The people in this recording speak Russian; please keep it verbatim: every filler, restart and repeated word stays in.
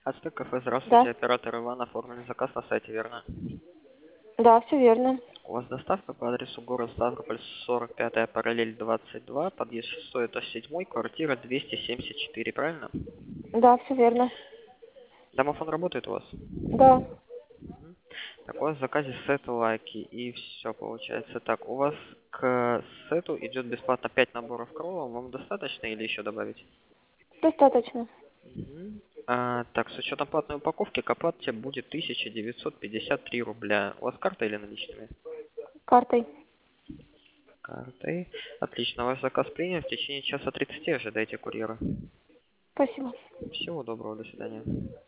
Ацтек кафе, здравствуйте, Да, оператор Иван, оформили заказ на сайте, верно? да, все верно. У вас доставка по адресу город Ставрополь, сорок пятая параллель двадцать два, подъезд шестой, этаж седьмой, квартира двести семьдесят четыре, правильно? Да, все верно. Домофон работает у вас? Да, Так, у вас в заказе сет лайки, и все получается. Так, у вас к сету идет бесплатно пять наборов кроллов, вам достаточно или еще добавить? достаточно. Мгм. А, так, с учетом платной упаковки к оплате будет тысяча девятьсот пятьдесят три рубля. У вас карта или наличными? Картой. Картой. Отлично, ваш заказ принят. В течение часа тридцати ожидайте курьера. Спасибо. Всего доброго, до свидания.